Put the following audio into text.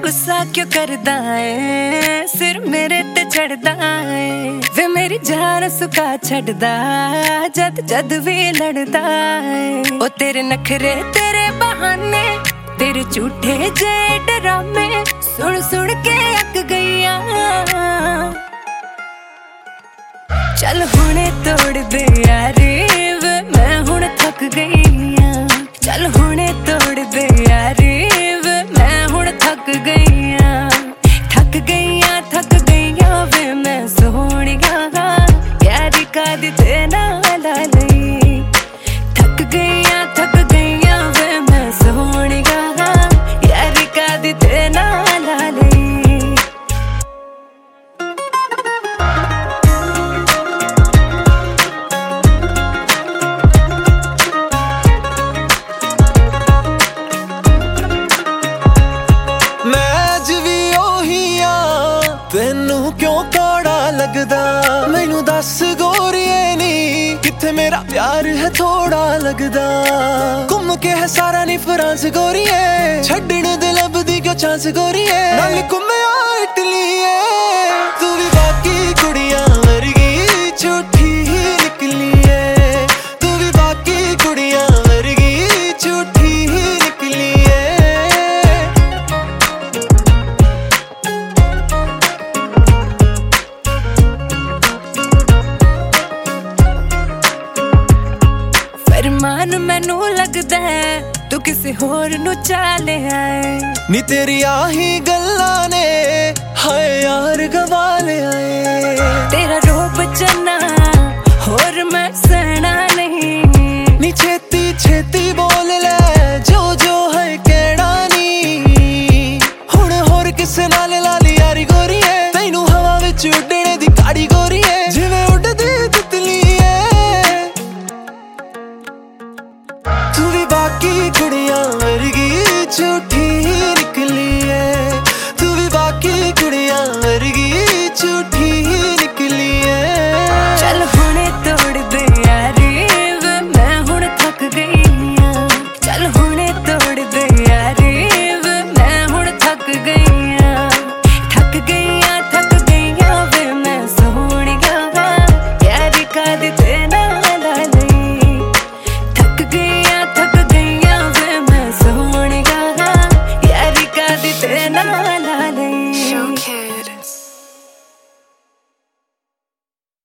गुस्सा क्यों करदा है, सिर मेरे ते चढ़दा है। वे मेरी जान सुका छड़दा जद जद भी लड़दा है। ओ तेरे नखरे तेरे बहाने तेरे झूठे जे डरामे सुन सुन के अक गईया। चल हुणे तोड़ दे यारी वे मैं हुण थक गईया। चल हुणे तोड़ दे यारी वे मैं हुण थक गईया। थक गईया थक गईया वे मैं सोहणिया यारी कादी ते नाल लई। थक गईया वे मैं सोहणिया यारी कादी ते नाल लई। तेनू क्यों कौड़ा लगदा मैनू दस गोरिए नी किथे मेरा प्यार है थोड़ा लगदा। घूम के है सारा नी फ्रांस गोरिए छड्डण दे लभदी क्यों चांस गोरिए। नाल घूमिया इटलीए तू भी बाकी कुड़ियां वर्गी झूठी ही निकली है। तू भी बाकी कुड़ियां वर्गी झूठी ही निकली है। फरमान मैनू लगदा है तू किसी होर नू चाले आए। नी तेरी आही गल्लां ने हाय यार गवा ले आए। तेरा रोब चना होर मैं सहना नहीं। नी छेती छेती बोल ले जो जो है केड़ा नी। हुण होर किसे नाल ला ली यारी गोरी है तैनू हवा विच उड्डणे दी काड़ी गोरी